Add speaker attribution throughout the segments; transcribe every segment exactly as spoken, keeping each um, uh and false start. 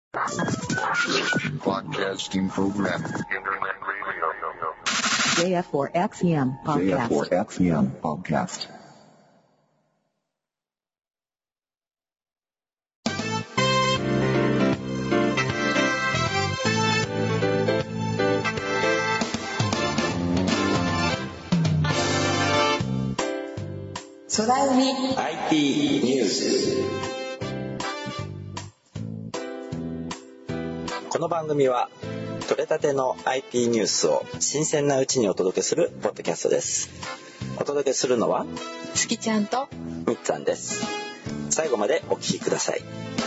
Speaker 1: Broadcasting program.
Speaker 2: Internet radio.
Speaker 3: ジェイエフフォーエックスイーエム
Speaker 1: ジェイエフフォ
Speaker 3: podcast.
Speaker 1: ーエックスイーエムpodcast.
Speaker 4: Soraumi
Speaker 5: アイティー ニュース。この番組は取れたての アイティー ニュースを新鮮なうちにお届けするポッドキャストです。お届けするのは
Speaker 4: すきちゃんと
Speaker 5: みっつぁんです。最後までお聞きください。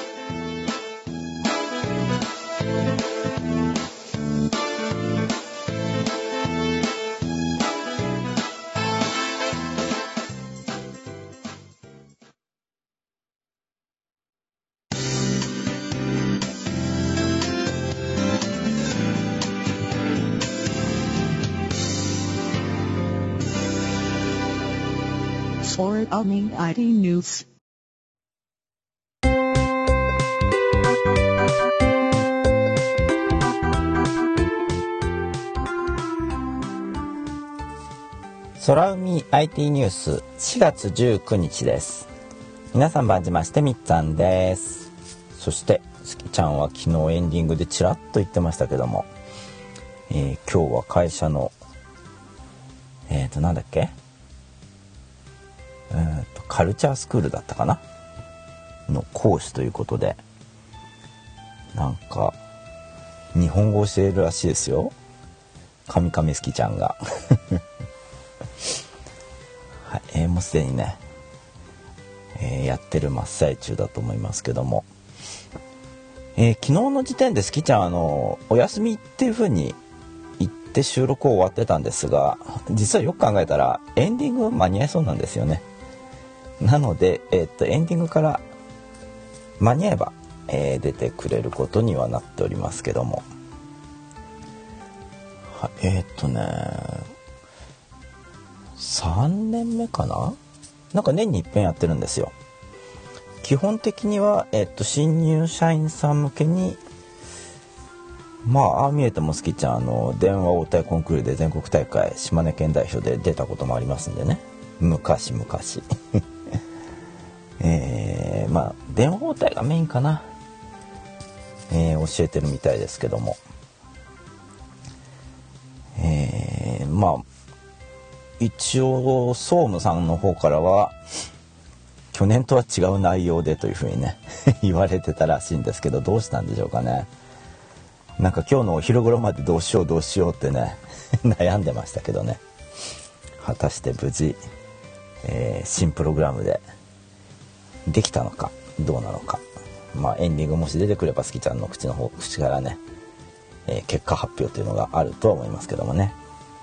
Speaker 3: Soraumi アイティー News.
Speaker 5: 空海 アイティー ニュースしがつじゅうくにちです。皆さん晩じましてみっつぁんです。そしてすきちゃんは昨日エンディングでちらっと言ってましたけども、えー、今日は会社のえーとなんだっけえーとカルチャースクールだったかなの講師ということで、なんか日本語を教えるらしいですよ、カミカミすきちゃんがはい、えー、もうすでにね、えー、やってる真っ最中だと思いますけども、えー、昨日の時点ですきちゃんあのお休みっていう風に言って収録を終わってたんですが、実はよく考えたらエンディング間に合いそうなんですよね。なので、えー、っとエンディングから間に合えば、えー、出てくれることにはなっておりますけども、はえー、っとねさんねんめかな、なんか年に一遍やってるんですよ。基本的には、えー、っと新入社員さん向けに、まあああ見えてもすきちゃんあの電話応対コンクールで全国大会島根県代表で出たこともありますんでね、昔々えー、まあ電話応対がメインかな、えー、教えてるみたいですけども、えー、まあ一応総務さんの方からは去年とは違う内容でというふうにね言われてたらしいんですけど、どうしたんでしょうかね。なんか今日のお昼頃までどうしようどうしようってね悩んでましたけどね、果たして無事、えー、新プログラムでできたのかどうなのか、まあエンディングもし出てくればすきちゃんの口の方口からね、えー、結果発表というのがあるとは思いますけどもね。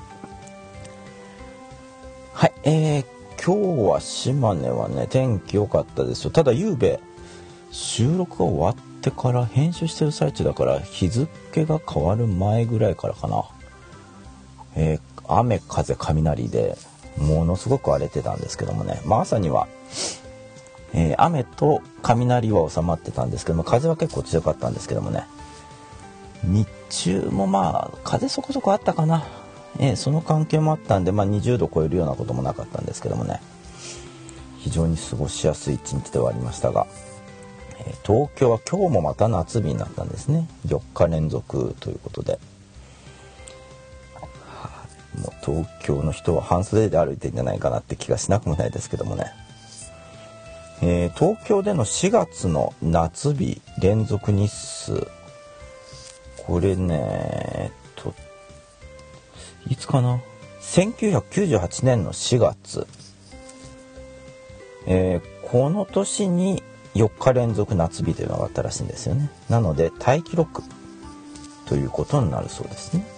Speaker 5: はい、えー、今日は島根はね天気良かったですよ。ただ夕べ収録が終わってから編集してる最中だから日付が変わる前ぐらいからかな、えー、雨風雷でものすごく荒れてたんですけどもね、まあ朝にはえー、雨と雷は収まってたんですけども、風は結構強かったんですけどもね、日中もまあ風そこそこあったかな、えー、その関係もあったんで、まあ、にじゅうど超えるようなこともなかったんですけどもね、非常に過ごしやすい一日ではありましたが、えー、東京は今日もまた夏日になったんですね。よっか連続ということで、もう東京の人は半袖で歩いてるんじゃないかなって気がしなくもないですけどもね、えー、東京でのしがつの夏日連続日数、これねといつかな、せんきゅうひゃくきゅうじゅうはちねんのしがつ、えー、この年によっか連続夏日というのがあったらしいんですよね。なのでタイ記録ということになるそうですね。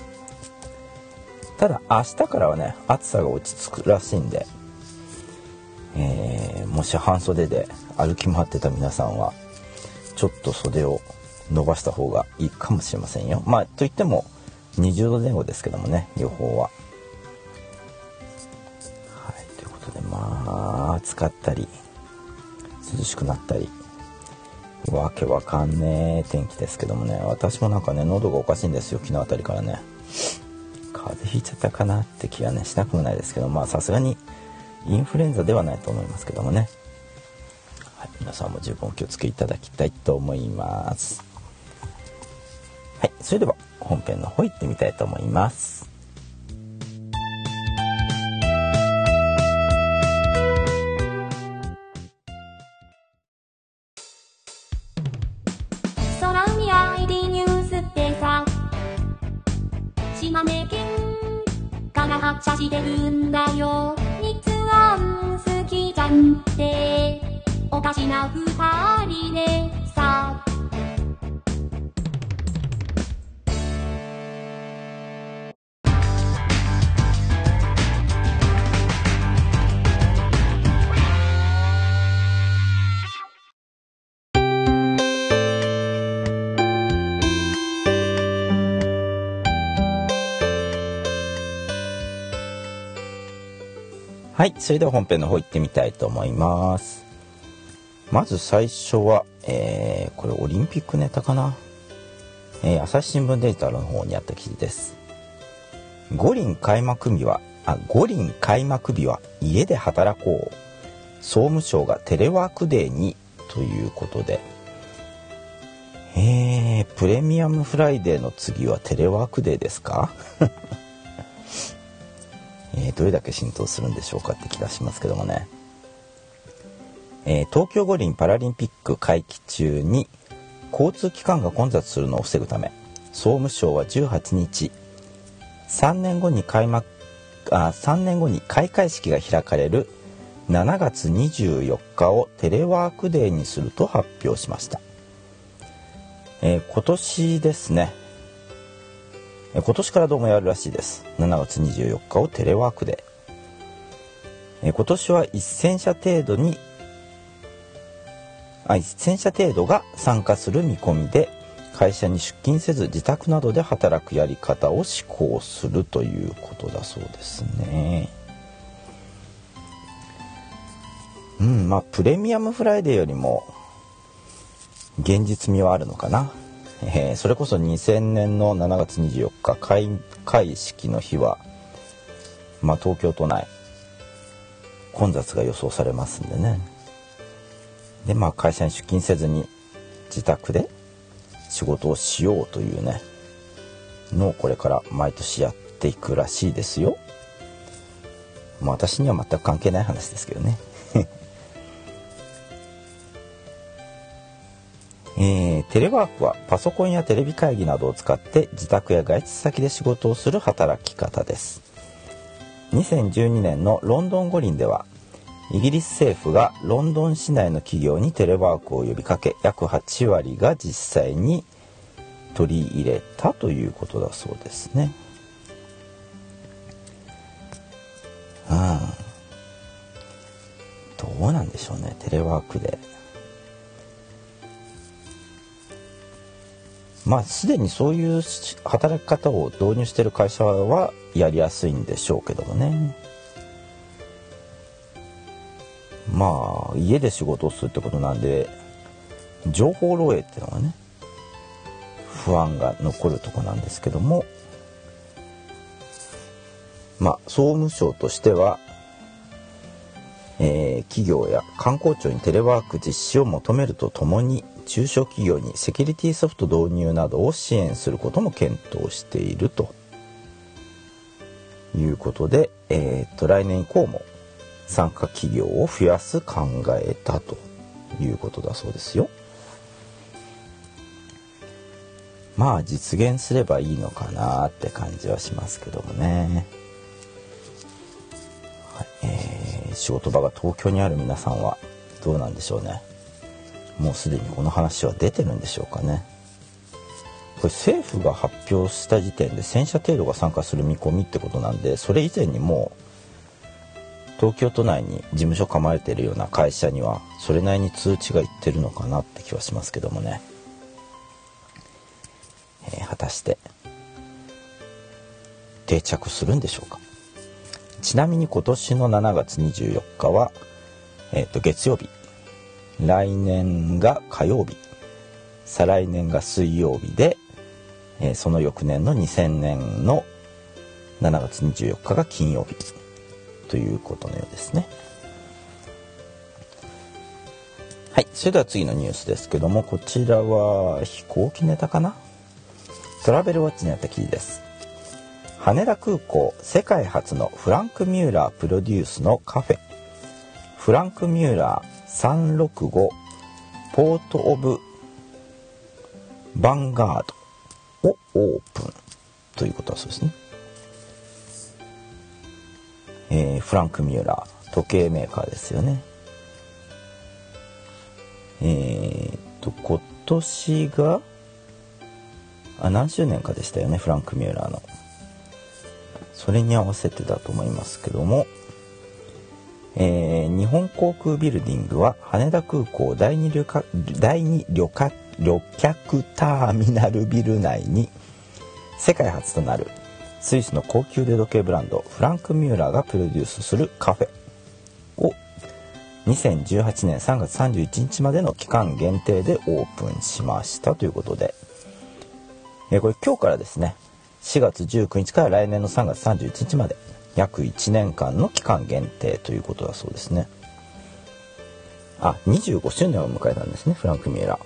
Speaker 5: ただ明日からはね暑さが落ち着くらしいんで、えー、もし半袖で歩き回ってた皆さんはちょっと袖を伸ばした方がいいかもしれませんよ。まあといってもにじゅうどぜん後ですけどもね、予報は。はい、ということでまあ暑かったり涼しくなったり、 わけわかんねえ天気ですけどもね、私もなんかね喉がおかしいんですよ。昨日あたりからね風邪ひいちゃったかなって気がねしなくもないですけど、まあさすがにインフルエンザではないと思いますけどもね、はい、皆さんも十分お気をつけいただきたいと思います。はい、それでは本編の方行ってみたいと思います。
Speaker 6: 空海 アイディー ニュースってさ、島根県から発車してるんだよ。日安好きじゃんっておかしなふたりでさ。
Speaker 5: はい、それでは本編の方行ってみたいと思います。まず最初は、えー、これオリンピックネタかな、えー、朝日新聞デジタルの方にあった記事です。五輪開幕日はあ五輪開幕日は家で働こう、総務省がテレワークデーにということで、えー、プレミアムフライデーの次はテレワークデーですかえー、どれだけ浸透するんでしょうかって気がしますけどもね、えー、東京五輪パラリンピック会期中に交通機関が混雑するのを防ぐため、総務省はじゅうはちにちさんねんごに開幕あさんねんごに開会式が開かれるしちがつにじゅうよっかをテレワークデーにすると発表しました。えー、今年ですね、今年からどうもやるらしいです。しちがつにじゅうよっかをテレワークで、え今年はせんしゃ程度にあせんしゃ程度が参加する見込みで、会社に出勤せず自宅などで働くやり方を施行するということだそうですね。うんまあプレミアムフライデーよりも現実味はあるのかな。えー、それこそにせんねんのしちがつにじゅうよっか開会式の日は、まあ、東京都内混雑が予想されますんでね。でまあ会社に出勤せずに自宅で仕事をしようというねのをこれから毎年やっていくらしいですよ。まあ私には全く関係ない話ですけどねえー、テレワークはパソコンやテレビ会議などを使って自宅や外出先で仕事をする働き方です。にせんじゅうにねんのロンドン五輪ではイギリス政府がロンドン市内の企業にテレワークを呼びかけ、約はちわりが実際に取り入れたということだそうですね。うん、どうなんでしょうね、テレワークで。まあすでにそういう働き方を導入している会社はやりやすいんでしょうけどもね。まあ家で仕事をするってことなんで、情報漏洩っていうのがね不安が残るところなんですけども、まあ総務省としては、えー、企業や観光庁にテレワーク実施を求めるとともに、中小企業にセキュリティソフト導入などを支援することも検討しているということで、えー、と来年以降も参加企業を増やす考えたということだそうですよ。まあ実現すればいいのかなって感じはしますけどもね。はい、えー、仕事場が東京にある皆さんはどうなんでしょうね。もうすでにこの話は出てるんでしょうかね。これ政府が発表した時点でせんしゃ程度が参加する見込みってことなんで、それ以前にもう東京都内に事務所構えているような会社にはそれなりに通知がいってるのかなって気はしますけどもね。えー、果たして定着するんでしょうか。ちなみに今年のしちがつにじゅうよっかは、えー、と月曜日、来年が火曜日再来年が水曜日で、えー、その翌年のにせんねんのしちがつにじゅうよっかが金曜日ということのようですね。はい、それでは次のニュースですけども、こちらは飛行機ネタかな。トラベルウォッチにあった記事です。羽田空港世界初のフランク・ミューラープロデュースのカフェ、フランク・ミューラーさんろくごポート・オブ・ヴァンガードをオープンということはそうですね。えー、フランク・ミューラー時計メーカーですよね。えー、っと今年があ何周年かでしたよね、フランク・ミューラーの。それに合わせてだと思いますけども、えー、日本航空ビルディングは羽田空港第二旅客第二旅客旅客ターミナルビル内に世界初となるスイスの高級腕時計ブランドフランク・ミューラーがプロデュースするカフェをにせんじゅうはちねんさんがつさんじゅういちにちまでの期間限定でオープンしましたということで、えー、これ今日からですね、しがつじゅうくにちから来年のさんがつさんじゅういちにちまで約いちねんかんの期間限定ということだそうですね。あ、にじゅうごしゅうねんを迎えたんですね、フランク・ミューラー。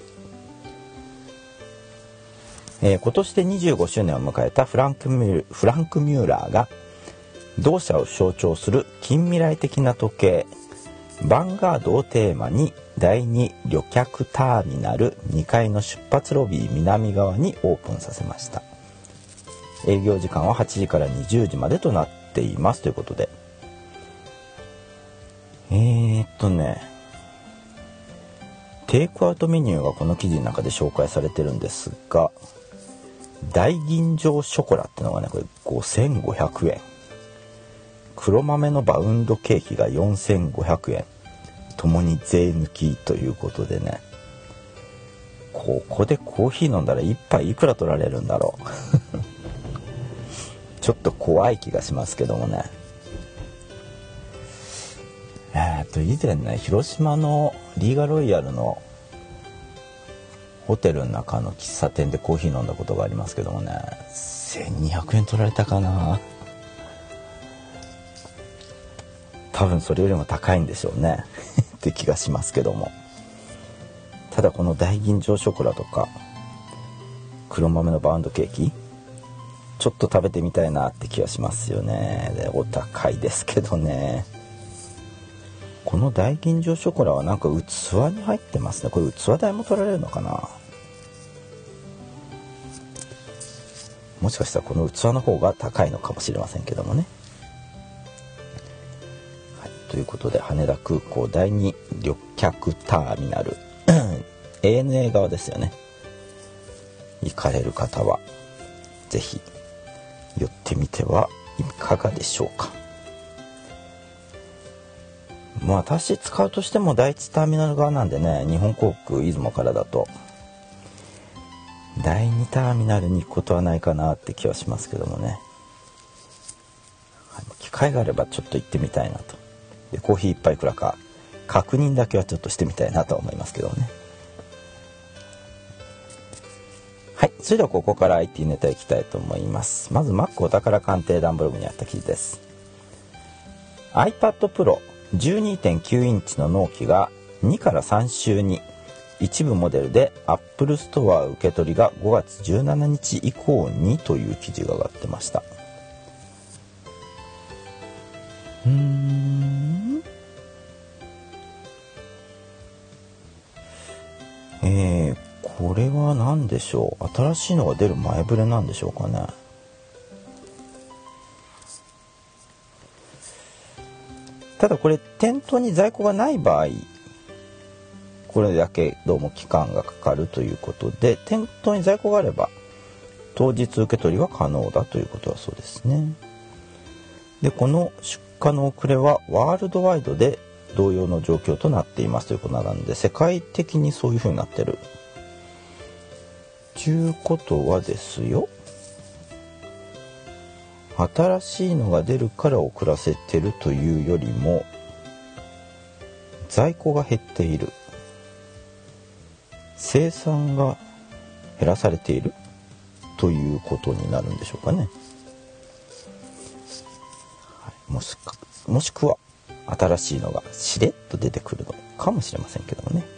Speaker 5: えー、今年でにじゅうごしゅうねんを迎えたフランクミュー、フランク・ミューラーが同社を象徴する近未来的な時計ヴァンガードをテーマに第二旅客ターミナルにかいの出発ロビー南側にオープンさせました。営業時間ははちじからにじゅうじまでとなっていますということで、えーっとねテイクアウトメニューがこの記事の中で紹介されてるんですが、大吟醸ショコラってのがね、これごせんごひゃくえん、黒豆のバウンドケーキがよんせんごひゃくえん、ともに税抜きということでね、ここでコーヒー飲んだら一杯いくら取られるんだろうちょっと怖い気がしますけどもね。えー、っと以前ね、広島のリーガロイヤルのホテルの中の喫茶店でコーヒー飲んだことがありますけどもね、せんにひゃくえん取られたかな。多分それよりも高いんでしょうねって気がしますけども、ただこの大吟醸ショコラとか黒豆のバウンドケーキちょっと食べてみたいなって気がしますよね。でお高いですけどね。この大吟醸ショコラはなんか器に入ってますね。これ器代も取られるのかな。もしかしたらこの器の方が高いのかもしれませんけどもね。はい、ということで羽田空港第二旅客ターミナルエーエヌエー 側ですよね。行かれる方はぜひ寄ってみてはいかがでしょうか。まあ私使うとしても第一ターミナル側なんでね、日本航空出雲からだと第二ターミナルに行くことはないかなって気はしますけどもね、はい、機会があればちょっと行ってみたいなと。でコーヒー一杯いくらか確認だけはちょっとしてみたいなと思いますけどもね。はい、それではここから アイティー ネタいきたいと思います。まず Mac お宝鑑定団ブログにあった記事です。 iPad Proじゅうにてんきゅう インチの納期がにからさん週に、一部モデルで Apple Store 受け取りがごがつじゅうしちにち以降にという記事が上がってました。うーんえー、これは何でしょう。新しいのが出る前触れなんでしょうかね。ただこれ店頭に在庫がない場合、これだけどうも期間がかかるということで、店頭に在庫があれば当日受け取りは可能だということだそうですね。でこの出荷の遅れはワールドワイドで同様の状況となっていますということなので、世界的にそういう風になってるということはですよ、新しいのが出るから遅らせてるというよりも在庫が減っている、 生産が減らされているということになるんでしょうかね。はい、もしか、もしくは新しいのがしれっと出てくるのかもしれませんけどもね。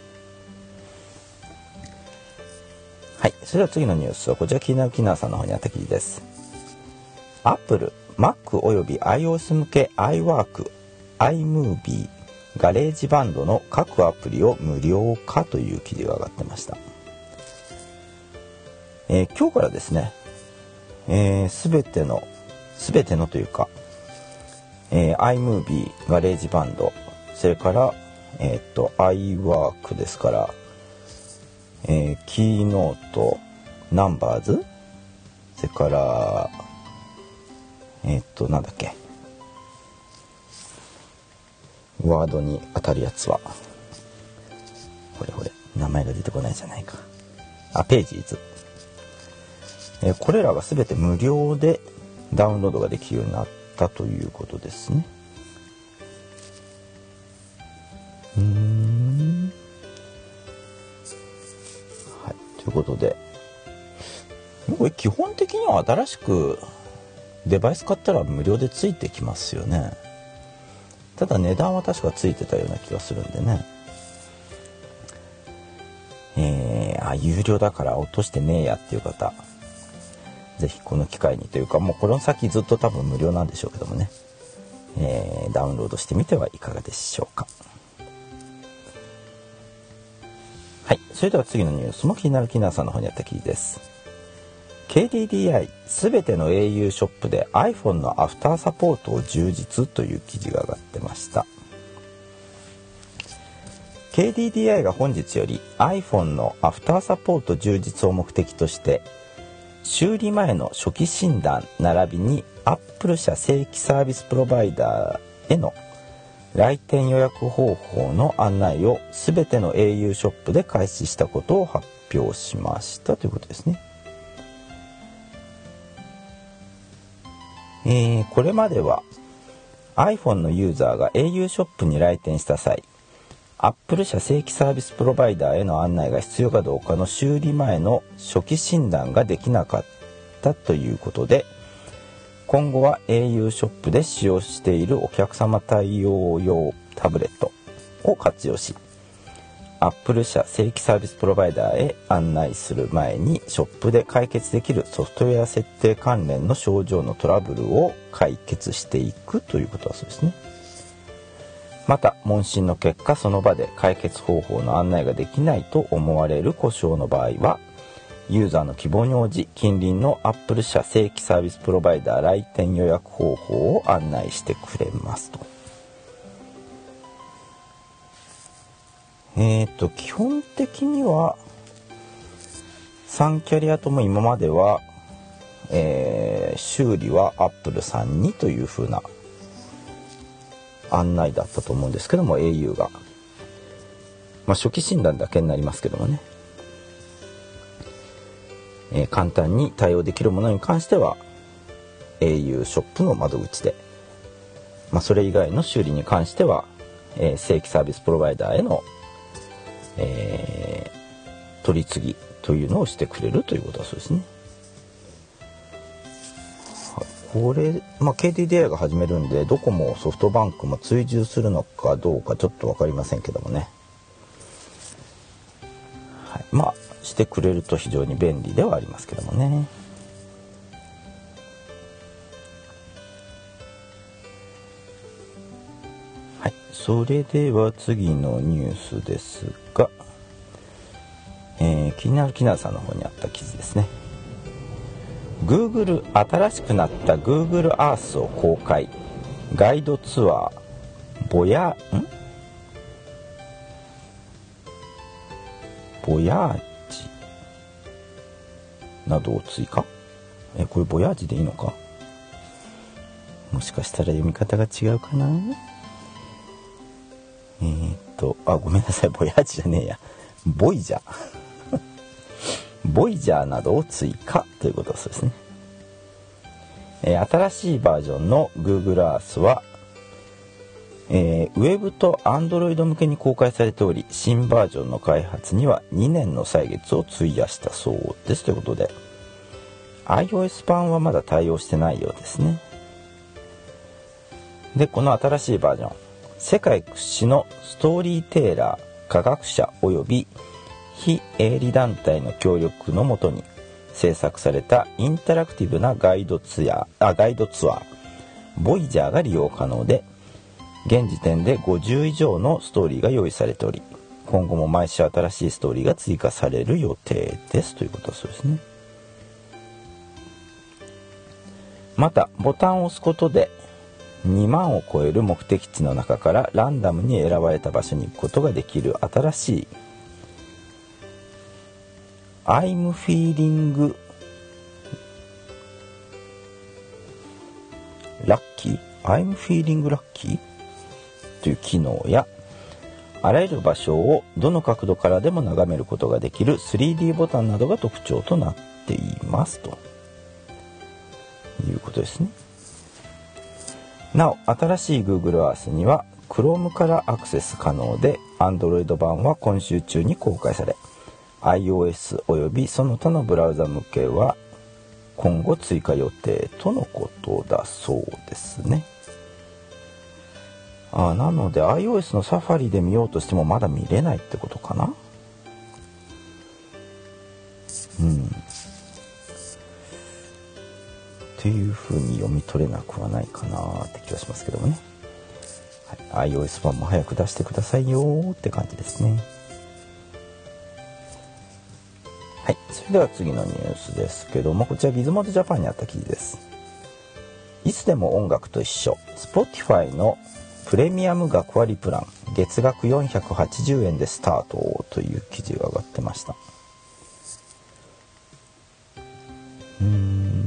Speaker 5: はい、それでは次のニュースはこちら、気になるキナーさんの方にあった記事です。Apple、Mac および iOS 向け iWork、iMovie、ガレージバンドの各アプリを無料化という記事が上がってました。えー、今日からですね、えー、全ての全てのというか、えー、iMovie、ガレージバンド、それから、えー、っと iWork ですから、えー、キーノート、ナンバーズ、それからえー、っとなんだっけ、ワードに当たるやつはほれほれ名前が出てこないじゃないか。あ、ページーズ、えー、これらが全て無料でダウンロードができるようになったということですね。うーん、はい、ということで、これ基本的には新しくデバイス買ったら無料でついてきますよね。ただ値段は確かついてたような気がするんでね。えー、あ、有料だから落としてねえやっていう方、ぜひこの機会にというか、もうこの先ずっと多分無料なんでしょうけどもね、えー、ダウンロードしてみてはいかがでしょうか。はい、それでは次のニュースも気になるキナーさんの方にあった記事です。ケーディーディーアイ すべての エーユー ショップで iPhone のアフターサポートを充実という記事が上がってました。 ケーディーディーアイ が本日より iPhone のアフターサポート充実を目的として、修理前の初期診断並びに Apple 社正規サービスプロバイダーへの来店予約方法の案内をすべての エーユー ショップで開始したことを発表しましたということですね。えー、これまでは iPhone のユーザーが エーユー ショップに来店した際、Apple 社正規サービスプロバイダーへの案内が必要かどうかの修理前の初期診断ができなかったということで、今後は エーユー ショップで使用しているお客様対応用タブレットを活用し、Apple 社正規サービスプロバイダーへ案内する前にショップで解決できるソフトウェア設定関連の症状のトラブルを解決していくということだそうですね。また問診の結果、その場で解決方法の案内ができないと思われる故障の場合は、ユーザーの希望に応じ近隣の Apple 社正規サービスプロバイダー来店予約方法を案内してくれますと。えーと、基本的にはさんキャリアとも今までは、えー、修理は Apple さんにという風な案内だったと思うんですけども、 エーユー が、まあ、初期診断だけになりますけどもね、えー、簡単に対応できるものに関しては エーユー ショップの窓口で、まあ、それ以外の修理に関しては、えー、正規サービスプロバイダーへのえー、取り次ぎというのをしてくれるということだそうですね。これ、まあ、ケーディーディーアイ が始めるんで、ドコモ、ソフトバンクも追従するのかどうかちょっと分かりませんけどもね、はい、まあしてくれると非常に便利ではありますけどもね。はい、それでは次のニュースですが、えー、気になるキナーさんの方にあった記事ですね。 Google 新しくなった Google Earth を公開、ガイドツアーボヤんボヤージなどを追加。えこれボヤージでいいのか、もしかしたら読み方が違うかな。えー、っとあごめんなさい、ボヤージじゃねえや、ボイジャーボイジャーなどを追加ということだそうですね。えー、新しいバージョンの Google Earth はえー、ウェブと Android 向けに公開されており、新バージョンの開発にはにねんの歳月を費やしたそうですということで、 iOS 版はまだ対応してないようですね。で、この新しいバージョン、世界屈指のストーリーテーラー、科学者および非営利団体の協力のもとに制作されたインタラクティブなガイドツアー、あ、ガイドツアー、ボイジャーが利用可能で、現時点でごじゅう以上のストーリーが用意されており、今後も毎週新しいストーリーが追加される予定ですということだそうですね。またボタンを押すことでにまんを超える目的地の中からランダムに選ばれた場所に行くことができる新しい I'm feeling lucky I'm feeling lucky という機能や、あらゆる場所をどの角度からでも眺めることができる スリーディー ボタンなどが特徴となっていますということですね。なお、新しい Google Earth には Chrome からアクセス可能で、 Android 版は今週中に公開され、 iOS およびその他のブラウザ向けは今後追加予定とのことだそうですね。あ、なので iOS のサファリで見ようとしてもまだ見れないってことかな。うんっていう風に読み取れなくはないかなって気がしますけどもね、はい、iOS 版も早く出してくださいよって感じですね。はい、それでは次のニュースですけども、こちらギズモードジャパンにあった記事です。いつでも音楽と一緒、 Spotify のプレミアム学割プラン、月額よんひゃくはちじゅうえんでスタートという記事が上がってました。うーん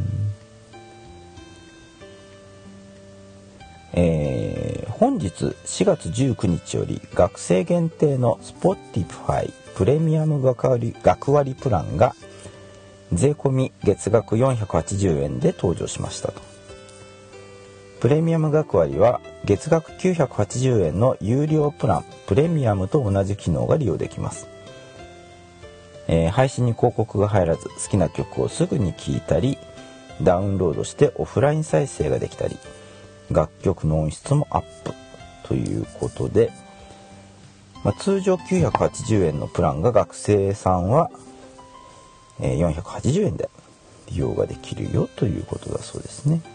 Speaker 5: えー、本日しがつじゅうくにちより学生限定の Spotify プレミアム学割、学割プランが税込み月額よんひゃくはちじゅうえんで登場しましたと。プレミアム学割は月額きゅうひゃくはちじゅうえんの有料プランプレミアムと同じ機能が利用できます。えー、配信に広告が入らず、好きな曲をすぐに聴いたりダウンロードしてオフライン再生ができたり、楽曲の音質もアップということで、まあ、通常きゅうひゃくはちじゅうえんのプランが学生さんは、えー、よんひゃくはちじゅうえんで利用ができるよということだそうですね。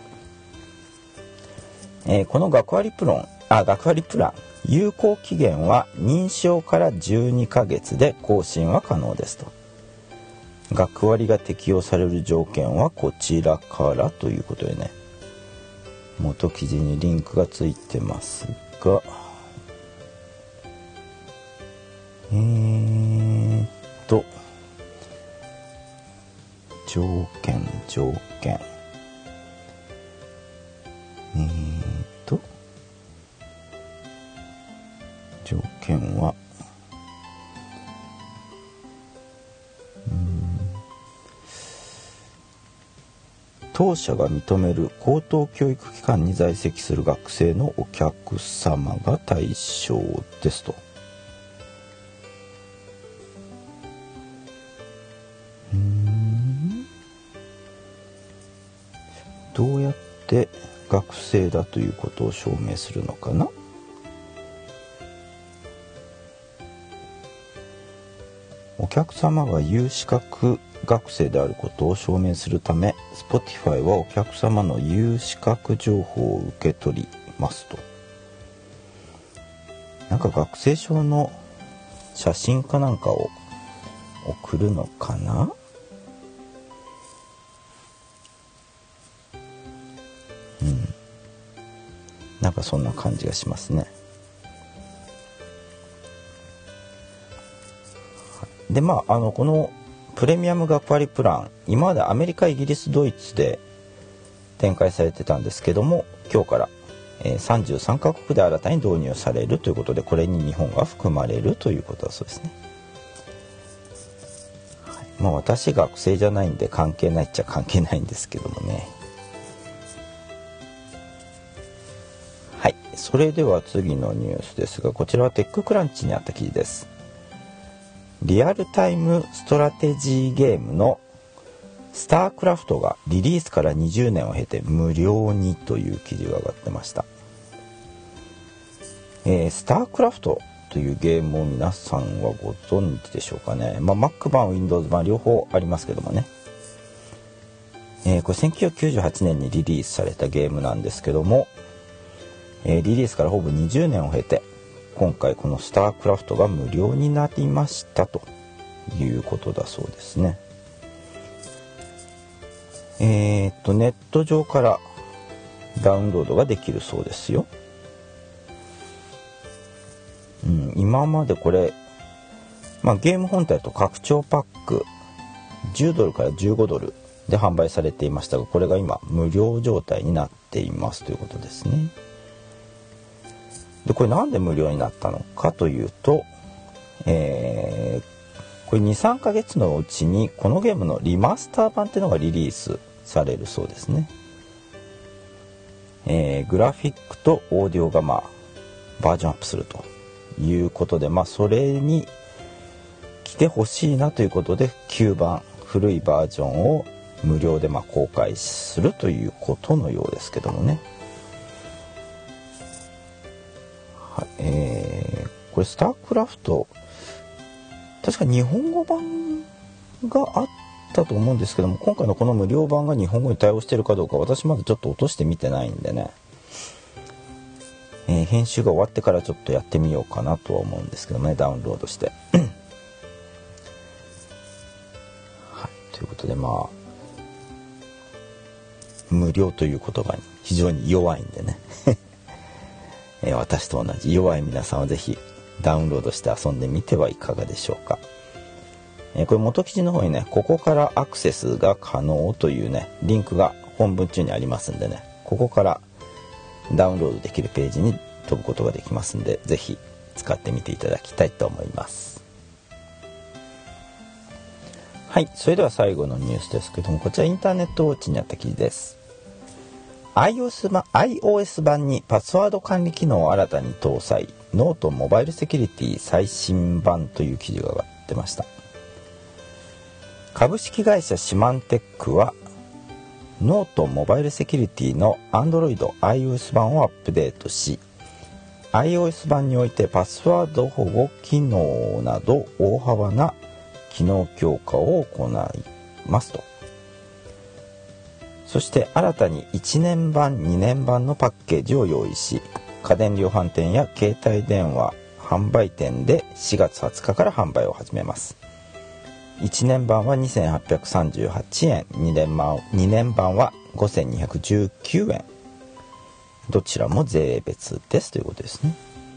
Speaker 5: えー、この学割プラン、あ、学割プラン、有効期限は認証からじゅうにかげつで更新は可能ですと。学割が適用される条件はこちらからということでね、元記事にリンクがついてますが、えーっと条件条件えーっと条件は当社が認める高等教育機関に在籍する学生のお客様が対象ですと。うーんどうやって学生だということを証明するのかな。お客様が有資格学生であることを証明するため Spotify はお客様の有資格情報を受け取りますと。なんか学生証の写真かなんかを送るのかな。うんなんかそんな感じがしますね。でまああのこのプレミアム学割プラン、今までアメリカ、イギリス、ドイツで展開されてたんですけども、今日から、えー、さんじゅうさんカ国で新たに導入されるということで、これに日本が含まれるということだそうですね。はい、まあ私学生じゃないんで関係ないっちゃ関係ないんですけどもね。はい、 それでは次のニュースですが、こちらはテッククランチにあった記事です。リアルタイムストラテジーゲームのスタークラフトがリリースからにじゅうねんを経て無料にという記事が上がってました。えー、スタークラフトというゲームを皆さんはご存知でしょうかね。まあ、Mac 版 Windows 版両方ありますけどもね、えー、これせんきゅうひゃくきゅうじゅうはちねんにリリースされたゲームなんですけども、えー、リリースからほぼにじゅうねんを経て今回このスタークラフトが無料になりましたということだそうですね。えー、っとネット上からダウンロードができるそうですよ。うん、今までこれ、まあ、ゲーム本体と拡張パックじゅうドルからじゅうごドルで販売されていましたが、これが今無料状態になっていますということですね。でこれなんで無料になったのかというと、えー、これ にさんかげつのうちにこのゲームのリマスター版っていうのがリリースされるそうですね。えー、グラフィックとオーディオがまあバージョンアップするということで、まあそれに来てほしいなということできゅうばん古いバージョンを無料でまあ公開するということのようですけどもね。はい、えー、これスタークラフト確か日本語版があったと思うんですけども、今回のこの無料版が日本語に対応しているかどうか私まだちょっと落としてみてないんでね、えー、編集が終わってからちょっとやってみようかなとは思うんですけどね、ダウンロードして、はい、ということでまあ無料という言葉に非常に弱いんでね、えー、私と同じ弱い皆さんはぜひダウンロードして遊んでみてはいかがでしょうか。えー、これ元記事の方にね、ここからアクセスが可能というねリンクが本文中にありますんでね、ここからダウンロードできるページに飛ぶことができますんで、ぜひ使ってみていただきたいと思います。はい、それでは最後のニュースですけども、こちらインターネットウォッチにあった記事です。iOS 版、iOS 版にパスワード管理機能を新たに搭載、ノートモバイルセキュリティ最新版という記事が上がってました。株式会社シマンテックはノートモバイルセキュリティの Android iOS 版をアップデートし、 iOS 版においてパスワード保護機能など大幅な機能強化を行いますと。そして新たにいちねんばんにねんばんのパッケージを用意し、家電量販店や携帯電話販売店でしがつはつかから販売を始めます。いちねんばんはにせんはっぴゃくさんじゅうはちえん、にねんばん、にねんばんはごせんにひゃくじゅうきゅうえん、どちらも税別ですということですね。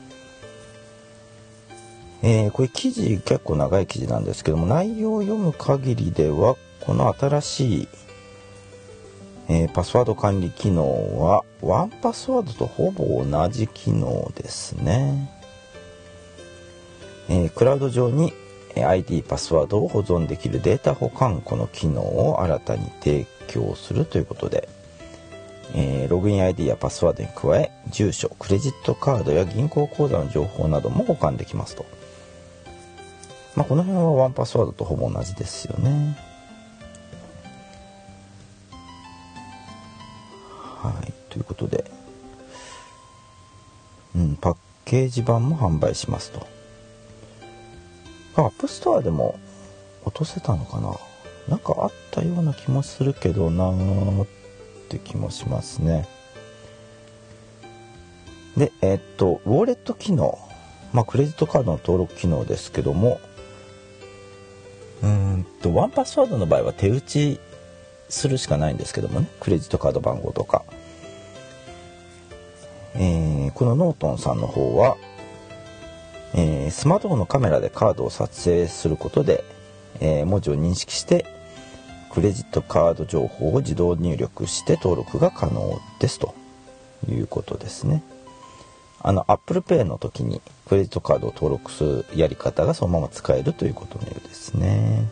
Speaker 5: えー、これ記事結構長い記事なんですけども、内容を読む限りではこの新しい、えー、パスワード管理機能はワンパスワードとほぼ同じ機能ですね。えー、クラウド上に アイディー パスワードを保存できるデータ保管庫の機能を新たに提供するということで、えー、ログイン アイディー やパスワードに加え、住所、クレジットカードや銀行口座の情報なども保管できますと。まあ、この辺はワンパスワードとほぼ同じですよね。はい、ということで、うん、パッケージ版も販売しますと。アップストアでも落とせたのかな、なんかあったような気もするけどなーって気もしますね。で、えー、っとウォレット機能、まあクレジットカードの登録機能ですけども、うーんとワンパスワードの場合は手打ちするしかないんですけどもね、クレジットカード番号とか、えー、このノートンさんの方は、えー、スマートフォンのカメラでカードを撮影することで、えー、文字を認識してクレジットカード情報を自動入力して登録が可能ですということですね。あの Apple Pay の時にクレジットカードを登録するやり方がそのまま使えるということのようですね。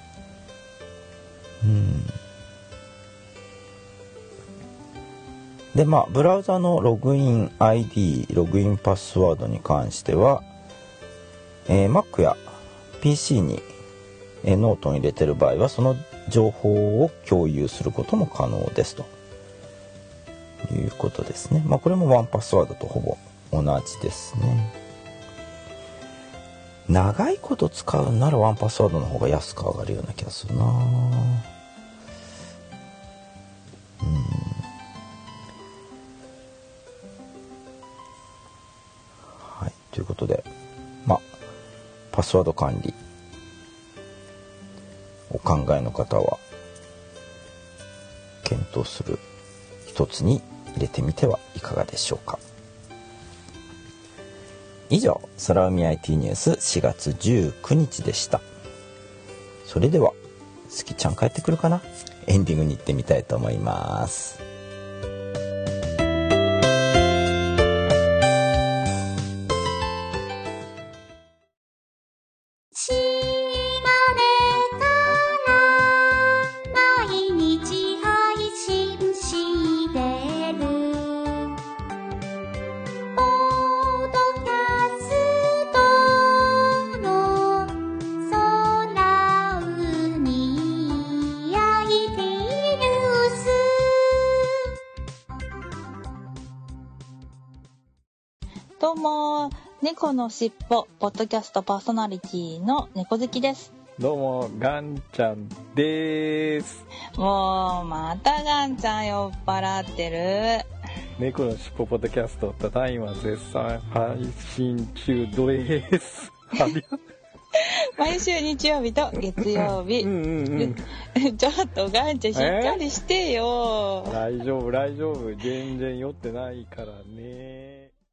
Speaker 5: うんでまあブラウザのログイン アイディー ログインパスワードに関しては、えー、Mac や ピーシー に、えー、ノートに入れてる場合はその情報を共有することも可能ですということですね。まあこれもワンパスワードとほぼ同じですね。長いこと使うならワンパスワードの方が安く上がるような気がするな。うん。はい、ということで、まあパスワード管理お考えの方は検討する一つに入れてみてはいかがでしょうか。以上、空海 アイティー ニュースしがつじゅうくにちでした。それではすきちゃん帰ってくるかな。エンディングに行ってみたいと思います。
Speaker 7: どうも、猫のしっぽポッドキャストパーソナリティの猫好きです。
Speaker 8: どうも、ガンちゃんです。
Speaker 7: もうまたガンちゃん酔っ払ってる。
Speaker 8: 猫のしっぽポッドキャストただいま絶賛配信中です。
Speaker 7: 毎週日曜日と月曜日。うんうんうん、ちょっとガンちゃんしっかりしてよ。
Speaker 8: 大丈夫大丈夫、全然酔ってないからね。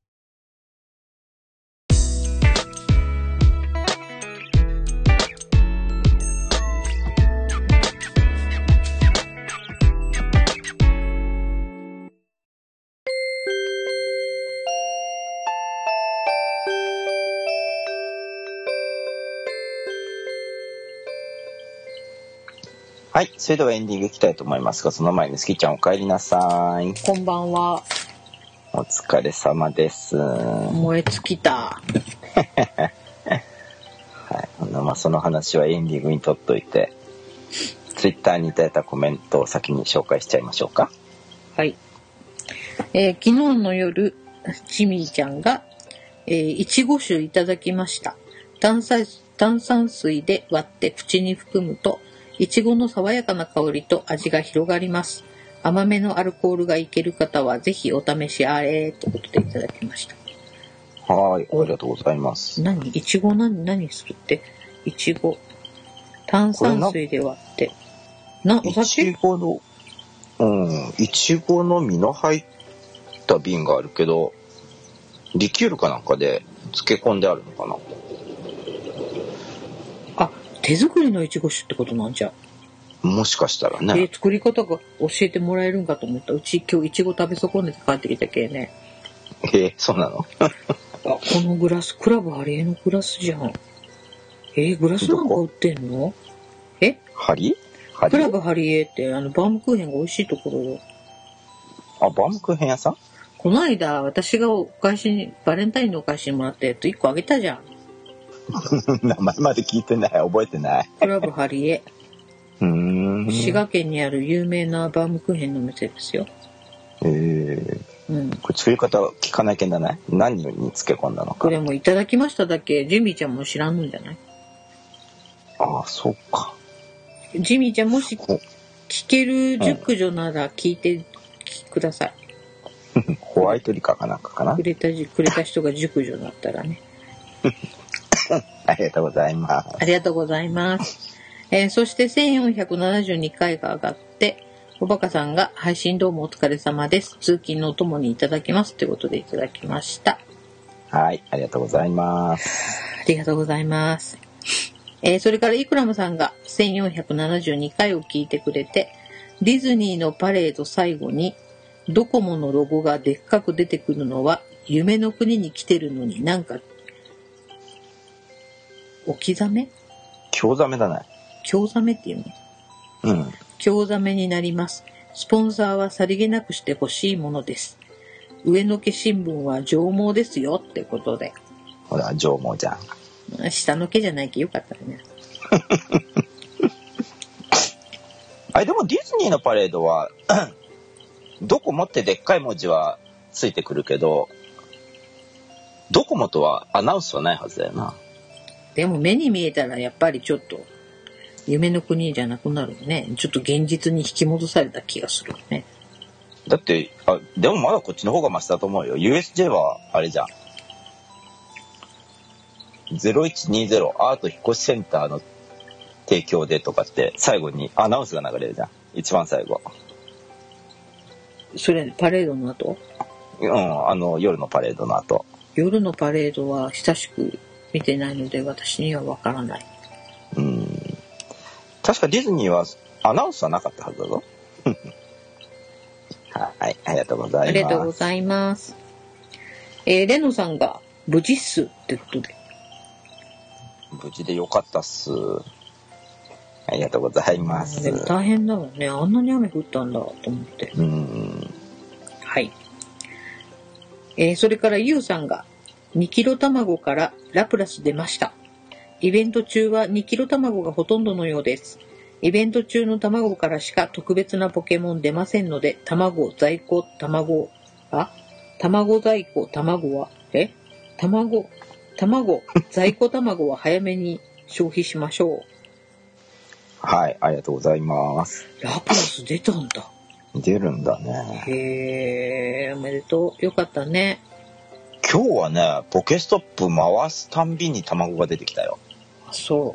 Speaker 5: はい、それではエンディングいきたいと思いますが、その前にすきちゃんお帰りなさい。
Speaker 7: こんばんは。
Speaker 5: お疲れ様です。
Speaker 7: 燃え尽きた。
Speaker 5: はい、まあ、その話はエンディングにとっといて、ツイッターにいただいたコメントを先に紹介しちゃいましょうか。
Speaker 7: はい。えー、昨日の夜、ジミーちゃんが、えー、いちご酒いただきました。炭酸、炭酸水で割って口に含むと、いちごの爽やかな香りと味が広がります。甘めのアルコールがいける方はぜひお試しあれということでいただきました。
Speaker 5: はい、ありがとうございます。
Speaker 7: 何いちご何何するっていちご炭酸水で割ってなお酒い
Speaker 5: ちごのうんいちごの実の入った瓶があるけどリキュールかなんかで漬け込んであるのかな。
Speaker 7: あ、手作りのいちご酒ってことなんじゃ。
Speaker 5: もしかしたらね。
Speaker 7: えー、作り方が教えてもらえるんかと思った。うち今日いちご食べ損ねて帰ってきたけね。
Speaker 5: えー、そうなのあ、
Speaker 7: このグラス、クラブハリエのグラスじゃん。えー、グラスなんか売ってんの？え？
Speaker 5: ハリ？ハリ？
Speaker 7: クラブハリエってあのバームクーヘンが美味しいところよ。
Speaker 5: あ、バームクーヘン屋さん？
Speaker 7: この間私がお返しにバレンタインのお返しにもらっていっこあげたじゃん。
Speaker 5: 名前まで聞いてない、覚えてない。
Speaker 7: クラブハリエ。
Speaker 5: うーん。
Speaker 7: 滋賀県にある有名なバームクーヘンの店ですよ。
Speaker 5: へえー。うん。これ作り方聞かなきゃならない。何に漬け込んだのか。
Speaker 7: これもいただきましただけ。ジミーちゃんも知らんのじゃない？
Speaker 5: ああ、そうか。
Speaker 7: ジミーちゃんもし聞ける熟女なら聞いてください。
Speaker 5: うん、ホワイトリカかなんかかな。
Speaker 7: くれたくれた人が熟女だったらね。
Speaker 5: ありがとうございます。
Speaker 7: ありがとうございます。えー、そしてせんよんひゃくななじゅうにかいが上がって、おバカさんが配信どうもお疲れ様です。通勤のお供にいただきますということでいただきました。
Speaker 5: はい、ありがとうございます。
Speaker 7: ありがとうございます。えー、それからイクラムさんがせんよんひゃくななじゅうにかいを聞いてくれて、ディズニーのパレード最後にドコモのロゴがでっかく出てくるのは夢の国に来てるのになんか置きざめ？
Speaker 5: 興ざめだね。
Speaker 7: 興ざめっていうの？
Speaker 5: うん。
Speaker 7: 興ざめになります。 スポンサーはさりげなくしてほしいものです。上野家新聞は上毛ですよってことで。
Speaker 5: ほら、上毛じゃん。
Speaker 7: 下の毛じゃないけよかったね。
Speaker 5: あれでもディズニーのパレードはドコモってでっかい文字はついてくるけど、ドコモとはアナウンスはないはずだよな。
Speaker 7: でも目に見えたらやっぱりちょっと夢の国じゃなくなるね。ちょっと現実に引き戻された気がするね。
Speaker 5: だってあでもまだこっちの方がマシだと思うよ。 ユーエスジェー はあれじゃん、ゼロいちにゼロアート引っ越しセンターの提供でとかって最後にアナウンスが流れるじゃん、一番最後。
Speaker 7: それパレードの後？
Speaker 5: うん、あの夜のパレードの後。
Speaker 7: 夜のパレードは親しく見てないので私にはわからない。
Speaker 5: うん、確かディズニーはアナウンスはなかったはずだぞ。はい、ありがとうございます。
Speaker 7: ありがとうございます。えー、レノさんが無事っすってことで。
Speaker 5: 無事でよかったっす。ありがとうございます。
Speaker 7: でも大変だわね。あんなに雨降ったんだと思って。
Speaker 5: うん。
Speaker 7: はい。えー、それからユウさんがにキロ卵からラプラス出ました。イベント中はにキロ卵がほとんどのようです。イベント中の卵からしか特別なポケモン出ませんので、卵、在庫、卵、あ卵在庫、卵は、え卵、卵、在庫卵は早めに消費しましょう。
Speaker 5: はい、ありがとうございます。
Speaker 7: ラプラス出たんだ。
Speaker 5: 出るんだね。
Speaker 7: へー、おめでとう。よかったね。
Speaker 5: 今日はね、ポケストップ回すたんびに卵が出てきたよ。
Speaker 7: あ、そう。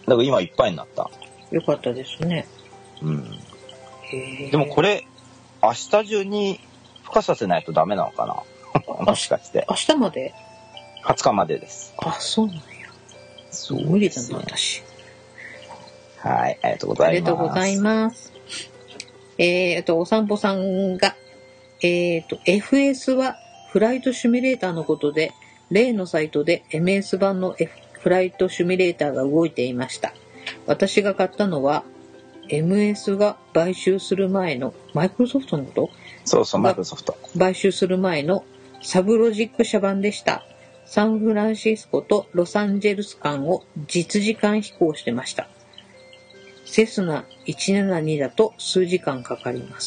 Speaker 5: だから今いっぱいになった。
Speaker 7: よかったですね。
Speaker 5: うん。
Speaker 7: へー。
Speaker 5: でもこれ、明日中に孵化させないとダメなのかなもしかして。
Speaker 7: 明日まで？
Speaker 5: はつかまでです。
Speaker 7: あ、そうなんや。
Speaker 5: そうですね。
Speaker 7: 無理だな、私。
Speaker 5: はい、ありがとうございます。
Speaker 7: ありがとうございます。えーと、お散歩さんが、えーと、エフエス はフライトシミュレーターのことで、例のサイトで エムエス 版の、F、フライトシミュレーターが動いていました。私が買ったのは、エムエス が買収する前の、マイクロソフトのこと？
Speaker 5: そうそう、マイクロソフト。
Speaker 7: 買収する前のサブロジック社版でした。サンフランシスコとロサンゼルス間を実時間飛行してました。セスナいちななにだと数時間かかります。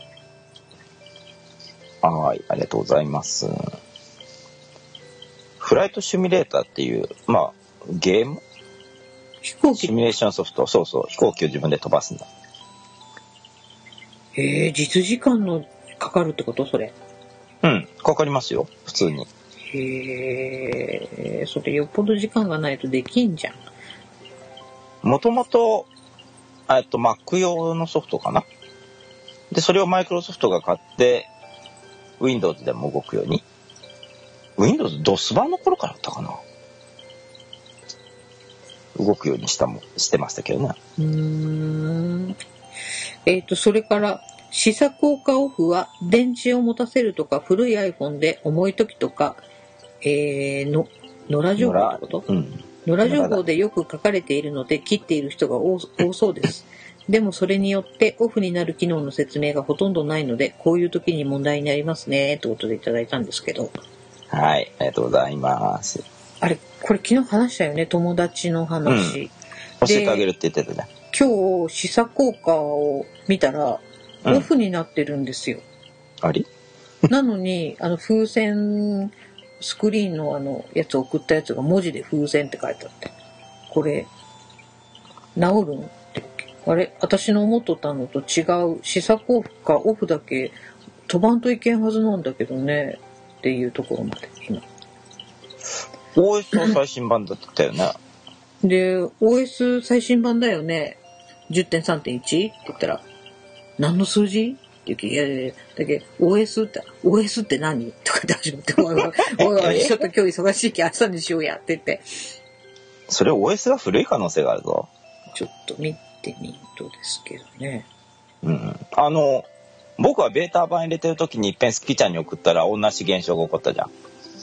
Speaker 5: はい、ありがとうございます。フライトシミュレーターっていう、まあ、ゲーム
Speaker 7: 飛行機
Speaker 5: シミュレーションソフト。そうそう、飛行機を自分で飛ばすんだ。
Speaker 7: へえ、実時間のかかるってことそれ？
Speaker 5: うん、かかりますよ、普通に。
Speaker 7: へえ、それよっぽど時間がないとできんじゃん。
Speaker 5: もともと、えっと、Mac 用のソフトかな。で、それをマイクロソフトが買って、Windows でも動くように。Windows ドス 版の頃からだったかな。動くようにしたも、してましたけどね。
Speaker 7: うーん。えっと、それから、試作効果オフは電池を持たせるとか、古い iPhone で重い時とか、えー、の、野良情報ってこと？
Speaker 5: うん。
Speaker 7: 野良情報でよく書かれているので切っている人が多そうです。でもそれによってオフになる機能の説明がほとんどないので、こういう時に問題になりますねということでいただいたんですけど。
Speaker 5: はい、ありがとうございます。
Speaker 7: あれ、これ昨日話したよね、友達の話。
Speaker 5: うん、教えてあげるって言ってたね。
Speaker 7: 今日試作効果を見たら、オフになってるんですよ。
Speaker 5: うん、あり
Speaker 7: なのに、あの風船、スクリーンのあのやつ送ったやつが文字で風船って書いてあって。これ、治るんってあれ私の思っとったのと違う。試作効果オフだけ飛ばんといけんはずなんだけどね。っていうところまで、今。
Speaker 5: オーエス の最新版だったよね。
Speaker 7: で、オーエス 最新版だよね。じゅってんさんてんいち って言ったら、何の数字って言うけど、いやいやいや、だけど、オーエス って、オーエス って何とかって始まって、おいおい、おいおい、ちょっと今日忙しいけど明日にしようやって言って。
Speaker 5: それ オーエス が古い可能性があるぞ。
Speaker 7: ちょっと見てみるとですけどね。
Speaker 5: うん。あの、僕はベータ版入れてる時に一遍スキちゃんに送ったら同じ現象が起こったじゃん。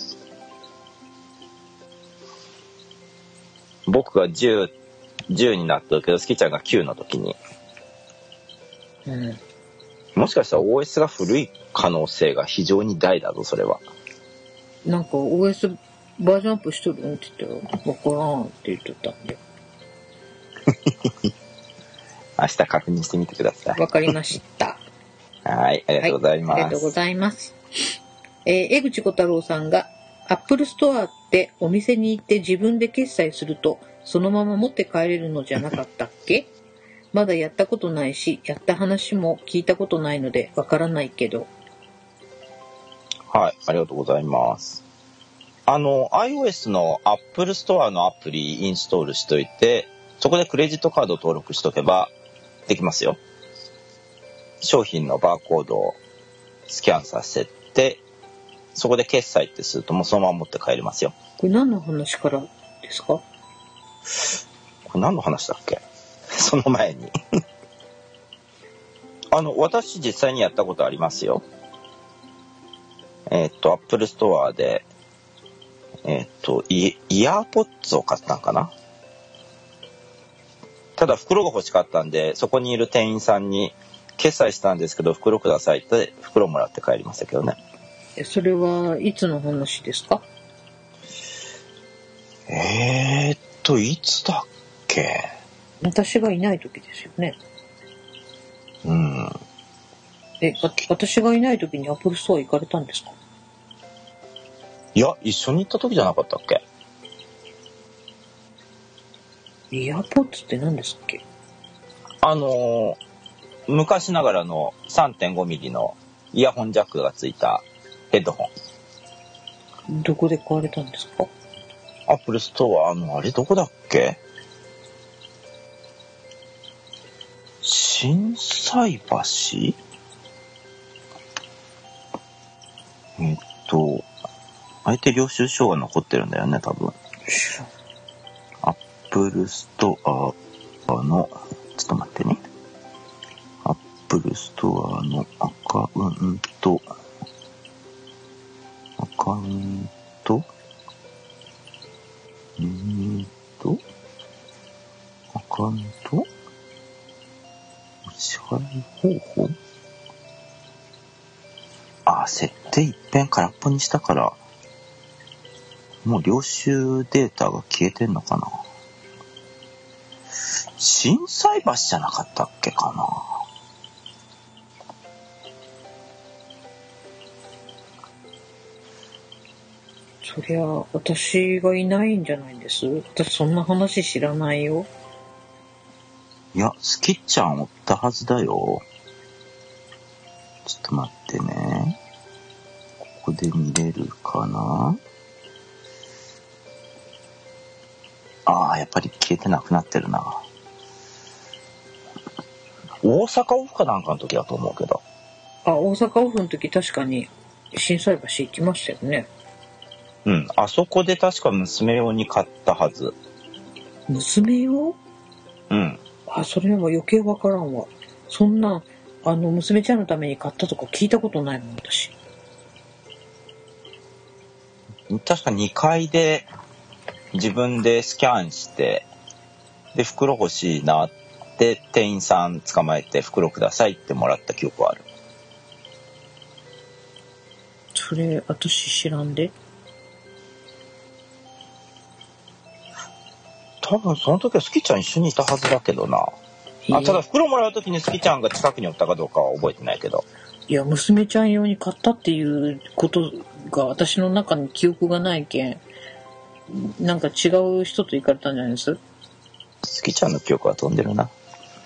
Speaker 5: 僕がじゅう、じゅうになったけどスキちゃんがきゅうの時に。
Speaker 7: うん。
Speaker 5: もしかしたら オーエス が古い可能性が非常に大だぞ、それは。
Speaker 7: なんか オーエス バージョンアップしとるんって言ったら、わからんって言っとったんで。
Speaker 5: 明日確認してみてください。
Speaker 7: わかりました。
Speaker 5: はい、ありがとうございます。
Speaker 7: はい、ありがとうございます。えー、江口小太郎さんが、アップルストアってお店に行って自分で決済すると、そのまま持って帰れるのじゃなかったっけ？まだやったことないし、やった話も聞いたことないのでわからないけど。
Speaker 5: はい、ありがとうございます。あの、iOS の Apple Store のアプリインストールしといて、そこでクレジットカードを登録しとけばできますよ。商品のバーコードをスキャンさせて、そこで決済ってするともうそのまま持って帰れますよ。
Speaker 7: これ何の話からですか？
Speaker 5: これ何の話だっけ？その前にあの私実際にやったことありますよ。えっと Apple Store でえっとイ, イヤーポッツを買ったんかな。ただ袋が欲しかったんで、そこにいる店員さんに決済したんですけど袋くださいって袋もらって帰りましたけどね。
Speaker 7: それはいつの話ですか？
Speaker 5: えーっといつだっけ？
Speaker 7: 私がいない時ですよね。
Speaker 5: うん。
Speaker 7: え、私がいない時にアップルストア行かれたんですか？
Speaker 5: いや、一緒に行った時じゃなかったっけ？
Speaker 7: イヤーポッツって何ですっけ？
Speaker 5: あのー、昔ながらの さんてんごミリ のイヤホンジャックがついたヘッドホ
Speaker 7: ン。どこで買われたんですか？
Speaker 5: アップルストア、あの、あれどこだっけ？心斎橋？えっと、あえて領収書が残ってるんだよね、多分。アップルストアの、ちょっと待ってね。アップルストアのアカウント、アカウント、うーんと、アカウント、お支払い方法、あ、設定一遍空っぽにしたから、もう領収データが消えてんのかな。心斎橋じゃなかったっけかな。
Speaker 7: そりゃ私がいないんじゃないんです。私そんな話知らないよ。
Speaker 5: いや、スキッちゃんおったはずだよ。ちょっと待ってね。ここで見れるかな。ああ、やっぱり消えてなくなってるな。大阪オフかなんかの時だと思うけど。
Speaker 7: あ、大阪オフの時確かに心斎橋行きましたよね。
Speaker 5: うん、あそこで確か娘用に買ったはず。
Speaker 7: 娘用？
Speaker 5: うん。
Speaker 7: あ、それでも余計わからんわ。そんな、あの、娘ちゃんのために買ったとか聞いたことないもん、私。
Speaker 5: 確かにかいで自分でスキャンして、で、袋欲しいなって店員さん捕まえて袋くださいってもらった記憶はある。
Speaker 7: それ、私知らんで。
Speaker 5: 多分その時はスキちゃん一緒にいたはずだけどな。あ、ただ袋もらう時にスキちゃんが近くにおったかどうかは覚えてないけど。
Speaker 7: いや、娘ちゃん用に買ったっていうことが私の中に記憶がないけん、なんか違う人と行かれたんじゃないです？
Speaker 5: スキちゃんの記憶は飛んでるな。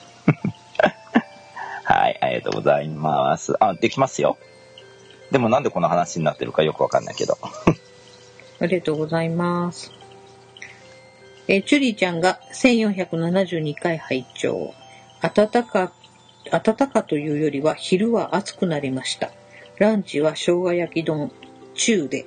Speaker 5: はい、ありがとうございます。あ、できますよ。でもなんでこの話になってるかよくわかんないけど。
Speaker 7: ありがとうございます。えー、チュリーちゃんがせんよんひゃくななじゅうにかい拝聴。暖か、暖かというよりは昼は暑くなりました。ランチは生姜焼き丼、中で。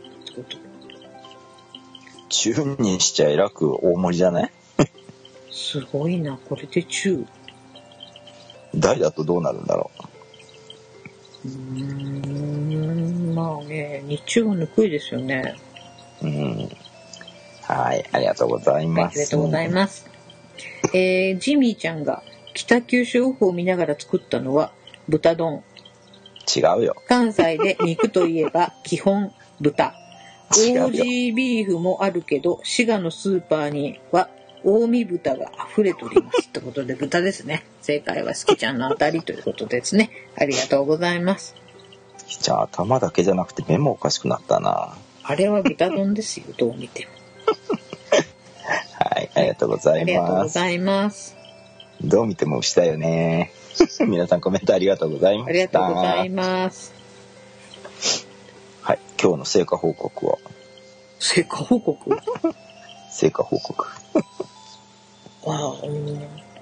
Speaker 5: 中にしちゃえらく大盛りじゃない？
Speaker 7: すごいな、これで中。
Speaker 5: 大だとどうなるんだろ
Speaker 7: う。うーん、まあね、日中はぬくいですよね。
Speaker 5: うん。はい、ありがとうございます。はい、
Speaker 7: ありがとうございます。えー、ジミーちゃんが北九州オフを見ながら作ったのは豚丼。
Speaker 5: 違うよ。
Speaker 7: 関西で肉といえば基本豚。
Speaker 5: 違うよ
Speaker 7: オージービーフもあるけど、滋賀のスーパーには近江豚が溢れておりますってことで、豚ですね。正解はすきちゃんのあたりということですね。ありがとうございます。
Speaker 5: じゃあ頭だけじゃなくて目もおかしくなったな。
Speaker 7: あれは豚丼ですよ、どう見ても。
Speaker 5: はい、ありがとうござ
Speaker 7: あ
Speaker 5: い
Speaker 7: りがとうご
Speaker 5: ます。
Speaker 7: ざいます。
Speaker 5: どう見ても牛だよね。皆さんコメントありがとうございました。
Speaker 7: ありがとうございます。
Speaker 5: はい、今日の成果報告は
Speaker 7: 成果報告
Speaker 5: 成果報告。
Speaker 7: ああ、うん。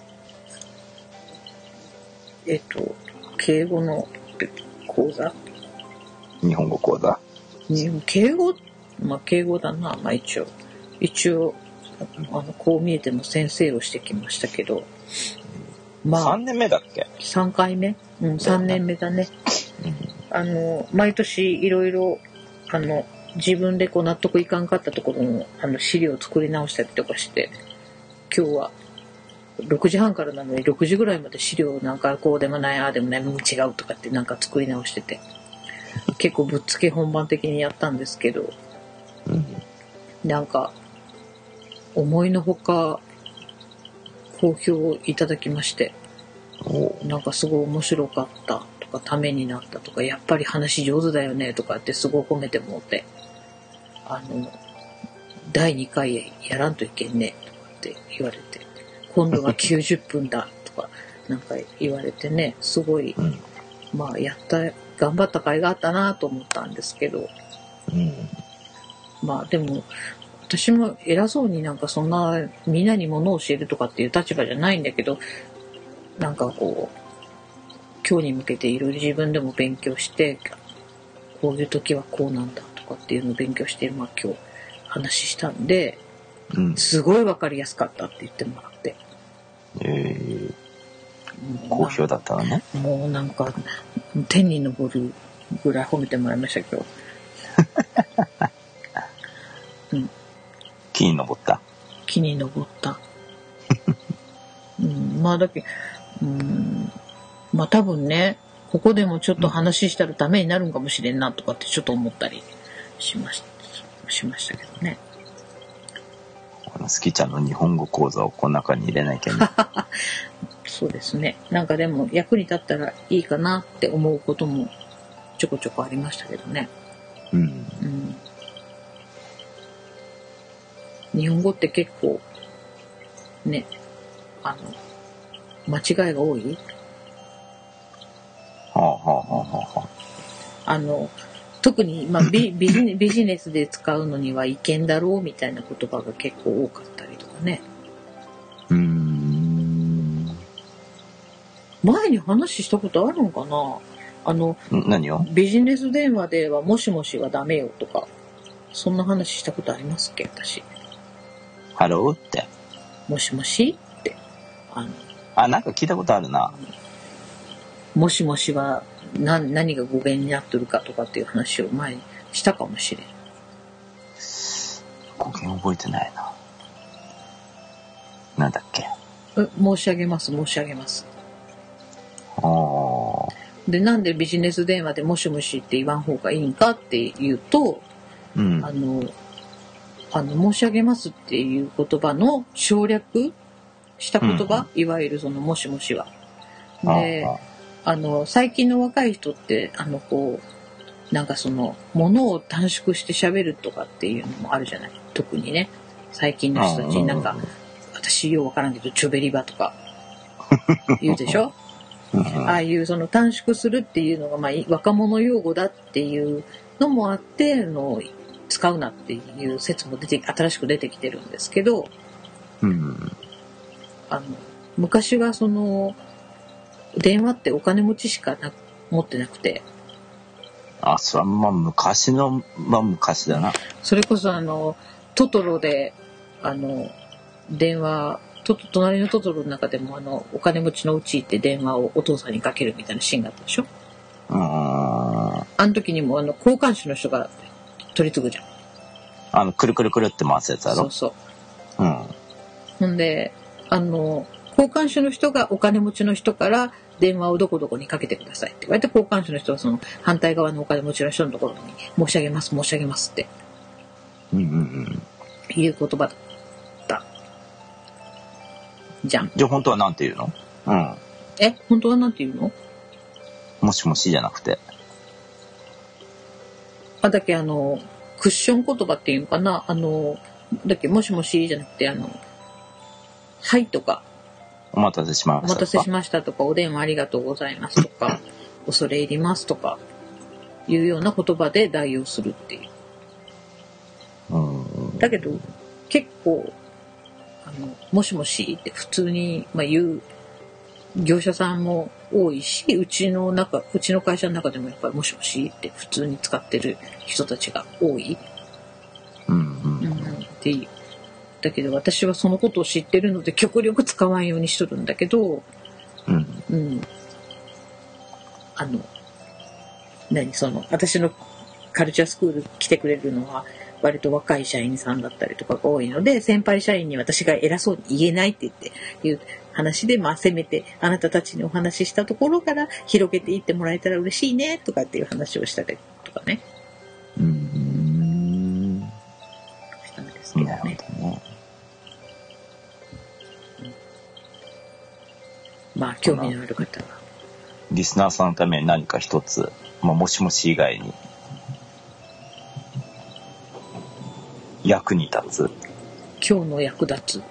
Speaker 7: えっと、敬語の講座
Speaker 5: 日本語講座。
Speaker 7: に敬語まあ敬語だな、まあ一応。一応、あの、こう見えても先生をしてきましたけど、まあ、
Speaker 5: さんねんめだっけ？
Speaker 7: さんかいめうん、さんねんめだね。あの、毎年いろいろ、あの、自分でこう納得いかんかったところの、あの、資料を作り直したりとかして、今日はろくじはんからなのにろくじぐらいまで資料なんかこうでもない、ああでもない、違うとかってなんか作り直してて、結構ぶっつけ本番的にやったんですけど、なんか、思いのほか、好評をいただきまして、なんかすごい面白かったとか、ためになったとか、やっぱり話上手だよねとかってすごい褒めてもらって、あの、だいにかいやらんといけんねとかって言われて、今度はきゅうじゅっぷんだとかなんか言われてね、すごい、まあやった、頑張った甲斐があったなと思ったんですけど、まあでも、私も偉そうになんかそんなみんなに物を教えるとかっていう立場じゃないんだけど、なんかこう今日に向けていろいろ自分でも勉強して、こういう時はこうなんだとかっていうのを勉強して、まあ今日話したんで、すごいわかりやすかったって言ってもらって、
Speaker 5: えー、好評だったのね。
Speaker 7: もうなんか天に昇るぐらい褒めてもらいました今日。うん、
Speaker 5: 木に登った。
Speaker 7: 木に登った。うん、まあだけ、うん、まあ多分ね、ここでもちょっと話したらダメになるんかもしれんなとかってちょっと思ったりしました、しましたけどね。
Speaker 5: このスキちゃんの日本語講座をこの中に入れないけない。
Speaker 7: そうですね。なんかでも役に立ったらいいかなって思うこともちょこちょこありましたけどね。
Speaker 5: うん。
Speaker 7: うん日本語って結構ね、あの間違いが多い。
Speaker 5: はあはあはあは
Speaker 7: あの特にまあビビジネビジネスで使うのには違憲だろうみたいな言葉が結構多かったりとかね。
Speaker 5: うーん。
Speaker 7: 前に話したことあるのかな。あの
Speaker 5: 何を？
Speaker 7: ビジネス電話ではもしもしはダメよとか、そんな話したことありますっけ私。
Speaker 5: ハローって。
Speaker 7: もしもしってあの
Speaker 5: あ、なんか聞いたことあるな。
Speaker 7: もしもしは何、何が語源になってるかとかっていう話を前にしたかもしれん。
Speaker 5: 語源覚えてないな。なんだっけ。
Speaker 7: え申し上げます申し上げます。
Speaker 5: ああ。
Speaker 7: でなんでビジネス電話でもしもしって言わん方がいいんかっていうと、
Speaker 5: うん、
Speaker 7: あのあの申し上げますっていう言葉の省略した言葉、うん、いわゆるそのもしもしは。で、あの最近の若い人ってあのこうなんかそのものを短縮して喋るとかっていうのもあるじゃない。特にね最近の人たちなんか私ようわからんけどチョベリバとか言うでしょ。ああいうその短縮するっていうのがまあ若者用語だっていうのもあっての使うなっていう説も出て新しく出てきてるんですけど、
Speaker 5: うん、あの
Speaker 7: 昔はその電話ってお金持ちしかな持ってなくて、
Speaker 5: あ、それはまあ昔のまあ昔だな。
Speaker 7: それこそあのトトロであの電話と隣のトトロの中でもあのお金持ちのうち行って電話をお父さんにかけるみたいなシーンがあったでしょ。
Speaker 5: あ
Speaker 7: あの時にもあの交換手の人が取り継ぐじゃん。
Speaker 5: あのくるくるくるって回すやつだろ。
Speaker 7: そうそう。
Speaker 5: うん。
Speaker 7: ほんであの交換手の人がお金持ちの人から電話をどこどこにかけてくださいって言われて、交換手の人はその反対側のお金持ちの人のところに申し上げます申し上げますって
Speaker 5: うんうんうん
Speaker 7: いう言葉だったじゃん。
Speaker 5: じゃあ本当はなんて言うの？うん。
Speaker 7: え、本当はなんて言うの？
Speaker 5: もしもしじゃなくて。
Speaker 7: あ、だっけあのクッション言葉っていうのかな、あのだっけもしもしじゃなくてあのはいとか
Speaker 5: お待たせしました。
Speaker 7: お待たせしましたとか、お電話ありがとうございますとか、恐れ入りますとかいうような言葉で代用するっていう。
Speaker 5: うん
Speaker 7: だけど結構あのもしもしって普通に、まあ、言う業者さんも多いし、うちの中うちの会社の中でもやっぱりもしもしって普通に使ってる人たちが多い。
Speaker 5: うんうん
Speaker 7: うん、っていう。だけど私はそのことを知ってるので極力使わんようにしとるんだけど、
Speaker 5: うん、
Speaker 7: うん、あの何その私のカルチャースクール来てくれるのは割と若い社員さんだったりとかが多いので、先輩社員に私が偉そうに言えないって言っていう話で、まあせめてあなたたちにお話ししたところから広げていってもらえたら嬉しいねとかっていう話をしたりとかね。
Speaker 5: うん、
Speaker 7: したんですけどね。
Speaker 5: なるほどね。
Speaker 7: まあ興味のある方は
Speaker 5: リスナーさんのために何か一つ、まあ、もしもし以外に役に立つ、
Speaker 7: 今日の役立つ、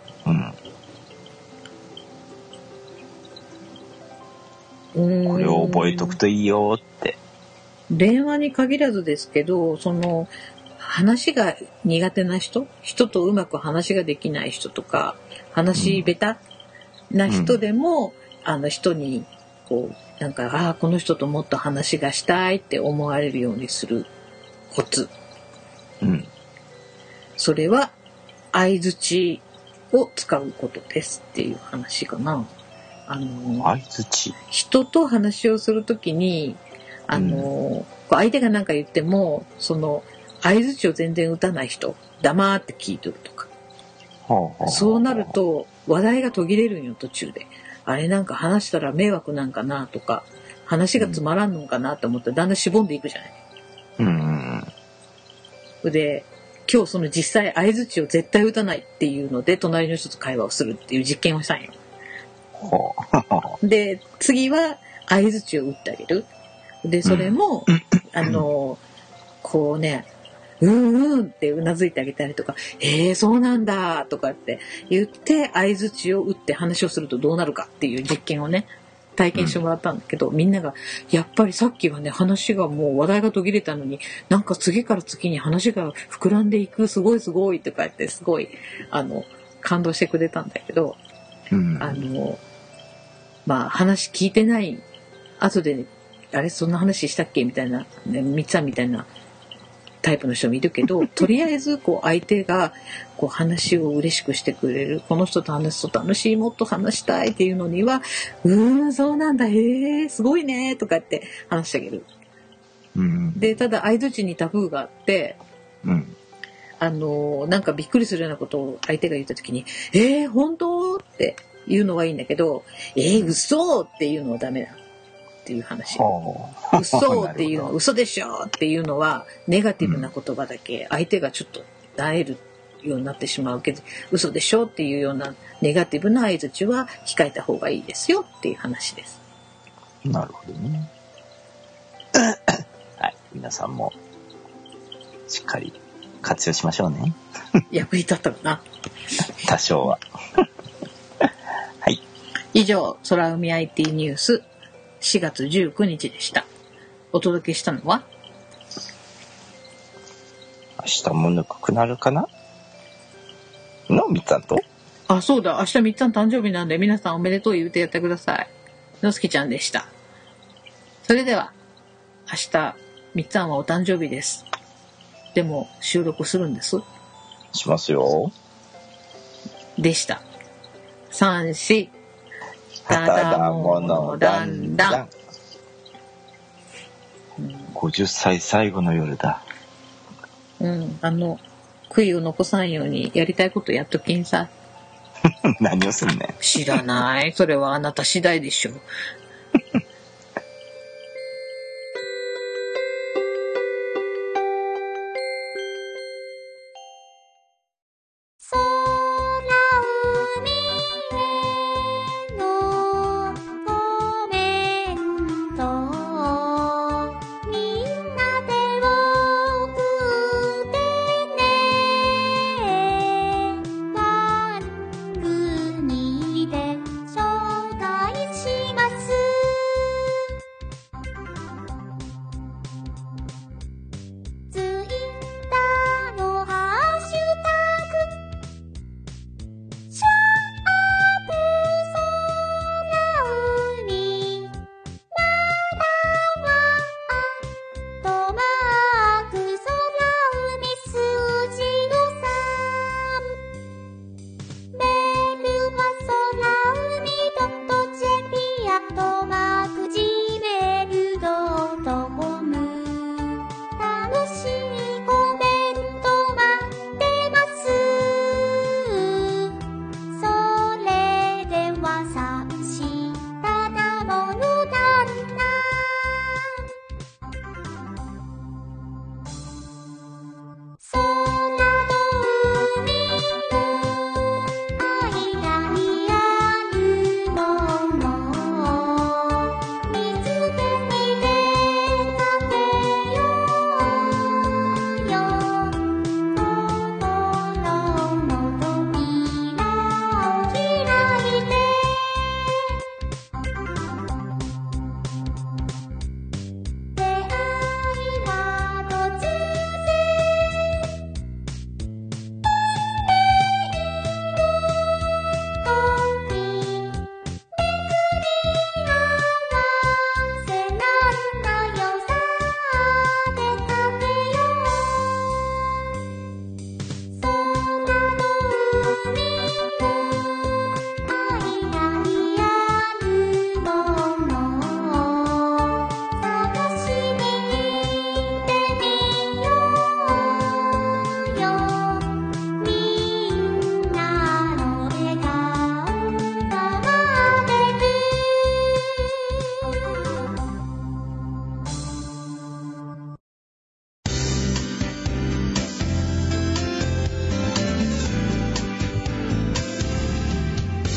Speaker 5: うん、
Speaker 7: うーん
Speaker 5: これを覚えとくといいよって。
Speaker 7: 電話に限らずですけど、その話が苦手な人、人とうまく話ができない人とか、話下手な人でも、うん、あの人にこうなんかああこの人ともっと話がしたいって思われるようにするコツ、
Speaker 5: うん、
Speaker 7: それは相槌を使うことですっていう話かな。あの
Speaker 5: 相槌、
Speaker 7: 人と話をするときにあの、うん、相手が何か言ってもその相槌を全然打たない人、黙って聞いとるとか、はあはあ、そうなると話題が途切れるんよ途中で。あれなんか話したら迷惑なんかなとか、話がつまらんのかなと思ってだんだんしぼんでいくじゃない。
Speaker 5: うんうん、
Speaker 7: で今日その実際相槌を絶対打たないっていうので隣の人と会話をするっていう実験をしたんよ。
Speaker 5: はあ、
Speaker 7: で次は相槌を打ってあげる。でそれも、うん、あのこうねうんうんってうなずいてあげたりとか、えーそうなんだとかって言って相槌を打って話をするとどうなるかっていう実験をね体験してもらったんだけど、うん、みんながやっぱりさっきはね話がもう話題が途切れたのになんか次から次に話が膨らんでいく、すごいすごいとか言ってすごいあの感動してくれたんだけど、うん、あのまあ話聞いてない後で、ね、あれそんな話したっけみたいな、ね、みっつぁんみたいなタイプの人もいるけど、とりあえずこう相手がこう話を嬉しくしてくれる、この人と話すと楽しい、もっと話したいっていうのには、うーんそうなんだ、へーすごいねとかって話してあげる、うん、でただ相槌にタブーがあって、うん、あのなんかびっくりするようなことを相手が言った時にえー本当って言うのはいいんだけど、えー嘘っていうのはダメだっていう話。嘘っていうのは嘘でしょっていうのはネガティブな言葉だけ、相手がちょっと萎えるようになってしまうけど、嘘でしょっていうようなネガティブな相槌は控えた方がいいですよっていう話です。
Speaker 5: なるほどね。はい、皆さんもしっかり活用しましょうね。
Speaker 7: 役に立ったかな。
Speaker 5: 多少は。はい。
Speaker 7: 以上、空海 アイティー ニュースしがつじゅうくにちでした。お届けしたのは
Speaker 5: 明日もぬくくなるかなのみっつぁんと、
Speaker 7: あ、そうだ、明日みっつぁん誕生日なんで皆さんおめでとう言うてやってください。のすきちゃんでした。それでは明日みっつぁんはお誕生日です。でも収録するんです。
Speaker 5: しますよ。
Speaker 7: でした。さん、しただものだんだん。
Speaker 5: ごじゅっさい最後の夜だ。
Speaker 7: うん、あの悔いを残さんようにやりたいことやっときんさ。
Speaker 9: 何をするね。
Speaker 7: 知らない。それはあなた次第でしょう。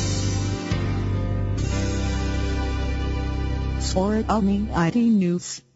Speaker 3: or Omni I D News.